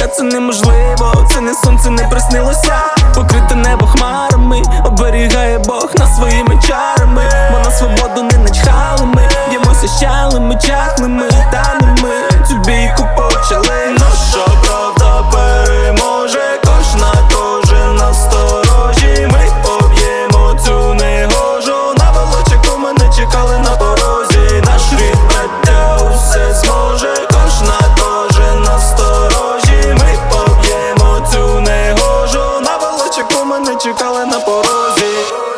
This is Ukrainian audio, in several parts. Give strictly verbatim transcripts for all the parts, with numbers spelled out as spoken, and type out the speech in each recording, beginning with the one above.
життя це неможливо, це не сон, це не приснилося. Покрите небо хмарами, оберігає Бог нас своїми чарами. Бо на свободу не начхали ми, б'ємося щалими, чахлими, таними, цю бійку почали. Ну що правда переможе, кожна, кожен насторожі. Ми поб'ємо цю негожу, на волочаку мене чекали на порозі. Наш рід браття усе зможе, кожна, кожен насторожі. Ми поб'ємо цю негожу, на волочаку мене чекали на порозі.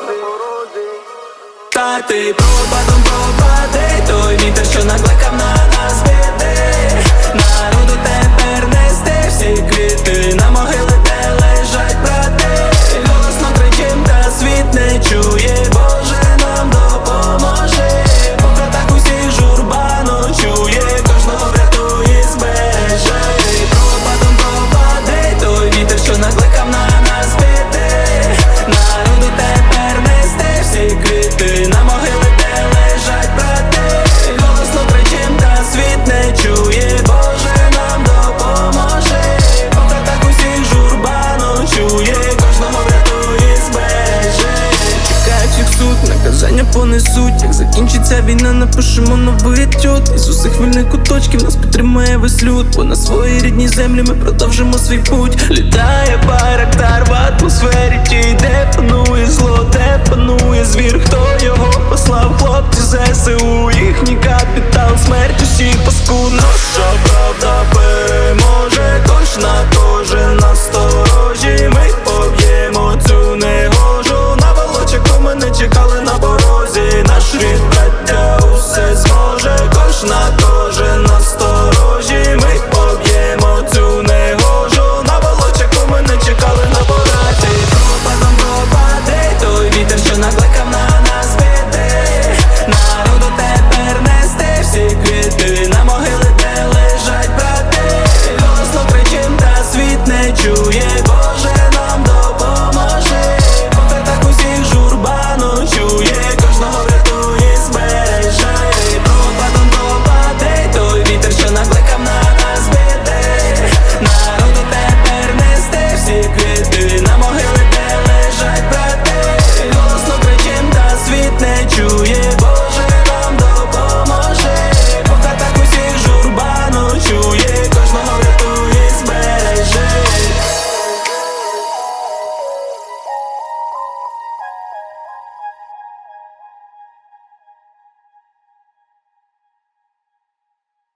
Та ти пропадом пропади, той вітер, що накликав на нас біди. Народу тепер нести всі квіти, на могили, де лежать брати. Голосно кричим, та світ не чує, Боже нам допоможи. По хатах усіх журба ночує, кожного врятує, збереже. Пропадом пропади, той вітер, що накликав на нас біди. Народу тепер нести всі квіти, на могили, де лежать брати. Голосно кричим, та світ не чує, Боже нам допоможе. По хатах усіх журба ночує, кожного врятує, збереже. Чекають всіх суд, наказання понесуть. Як закінчиться війна, напишемо новий етюд. Із усіх вільних куточків нас підтримає весь люд. Бо на своїй рідній землі ми продовжимо свій путь. Літає байрактар в атмосфері тій, де панує зло, де панує звір. Хто його послав? Хлопці ЗСУ, їхній капітал, смерть усіх паскуд. Ну що правда переможе, кожна, кожен насторожі. Ми поб'ємо цю негожу, на волочаку мене чекали на порозі. Наш рід браття усе зможе, кожна, кожен насторожі. Ми поб'ємо цю негожу, на волочаку мене чекали на порозі. Пропадом пропади, той вітер, що накликав на нас біди. Народу тепер нести всі квіти, на могили, де лежать брати. Голосно кричим, та світ не чує,